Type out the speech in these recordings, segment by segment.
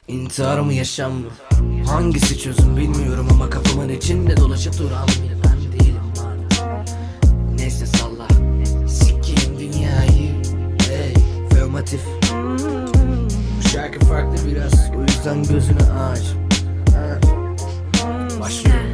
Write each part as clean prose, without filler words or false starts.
İntihar mı yaşam mı? Hangisi çözüm bilmiyorum ama kafamın içinde dolaşıp duran bir ben değilim var. Neyse salla, sikeyim dünyayı. Hey, formatif. Bu şarkı farklı biraz, o yüzden gözünü aç. Başlıyorum.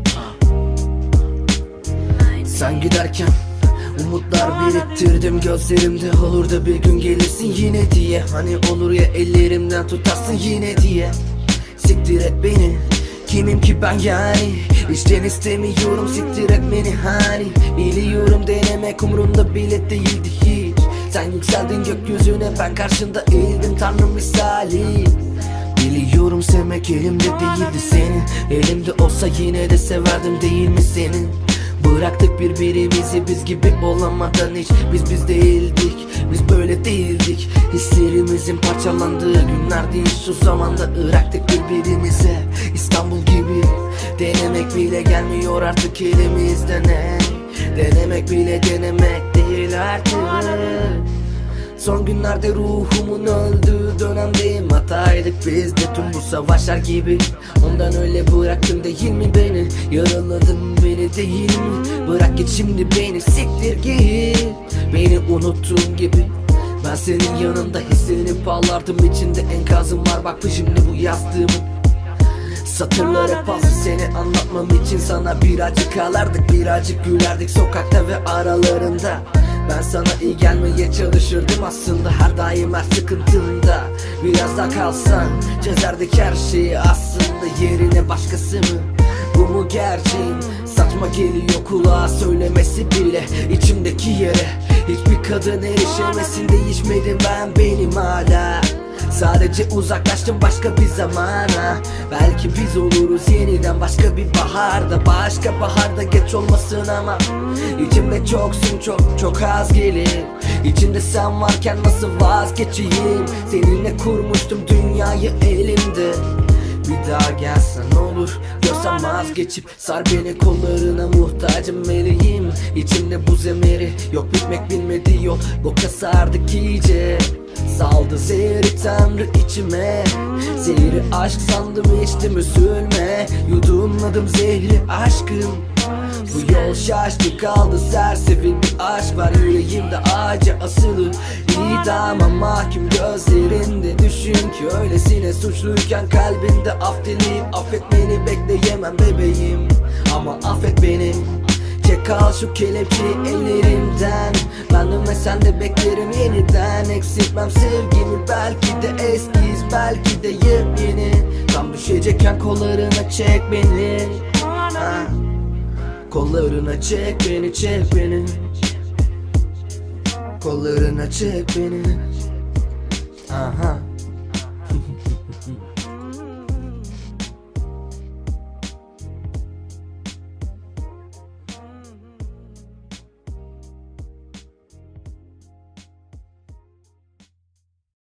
Sen giderken umutlar biriktirdim gözlerimde, olur da bir gün gelirsin yine diye. Hani olur ya ellerimden tutarsın yine diye. Siktir et beni, kimim ki ben yani? İşten istemiyorum, siktir et beni hani. Biliyorum denemek umurumda bile değildi hiç. Sen yükseldin gökyüzüne, ben karşında eğildim tanrı misali. Biliyorum sevmek elimde değildi senin. Elimde olsa yine de severdim değil mi senin? Bıraktık birbirimizi biz gibi olamadan hiç. Biz değildik, biz böyle değildik. Hislerimizin parçalandığı günlerdi şu zamanda. Iraktık birbirimize İstanbul gibi. Denemek bile gelmiyor artık elimizden. Denemek bile denemek değil artık. Son günlerde ruhumun öldüğü dönemdeyim. Hataydık biz de tüm bu savaşlar gibi. Ondan öyle bıraktın değil mi beni? Yaraladın beni değil mi? Bırak git şimdi beni, siktir git. Beni unuttuğun gibi. Ben senin yanında hislenip ağlardım. İçinde enkazım var bak şimdi bu yazdığımın. Satırlar hep fazla seni anlatmam için. Sana birazcık ağlardık, birazcık gülerdik sokakta ve aralarında. Ben sana iyi gelmeye çalışırdım aslında, her daim her sıkıntında. Biraz daha kalsan çözerdik her şeyi aslında. Yerine başkası mı? Bu mu gerçeğim? Saçma geliyor kulağa söylemesi bile. İçimdeki yere hiçbir kadın erişemesin, değişmedim ben benim hala. Sadece uzaklaştım başka bir zamana. Belki biz oluruz yeniden başka bir baharda. Başka baharda geç olmasın ama İçimde çoksun, çok az gelir. İçimde sen varken nasıl vazgeçeyim? Seninle kurmuştum dünyayı elimde. Bir daha gelsen olur, görsem vazgeçip sar beni kollarına, muhtacım meleğim. İçimde buz emeri, yok bitmek bilmedi yol. Boka sardık iyice, saldı zehri tanrı içime. Zehri aşk sandım içtim üzülme. Yudumladım zehri aşkım. Bu yol şaştı kaldı sersefil bir aşk var yüreğimde ağaca asılı. İdama mahkum gözlerinde, düşün ki öylesine suçluyken kalbinde af dileyim. Affetmeni bekleyemem bebeğim ama affet beni. Çek al şu kelepçeyi ellerimden. Ben dönmesen de beklerim yeniden. Eksiltmem sevgimi, belki de eskiyiz, belki de yepyeni. Tam düşecekken kollarına çek beni. Kollarına çek beni, çek beni. Kollarına çek beni. Aha.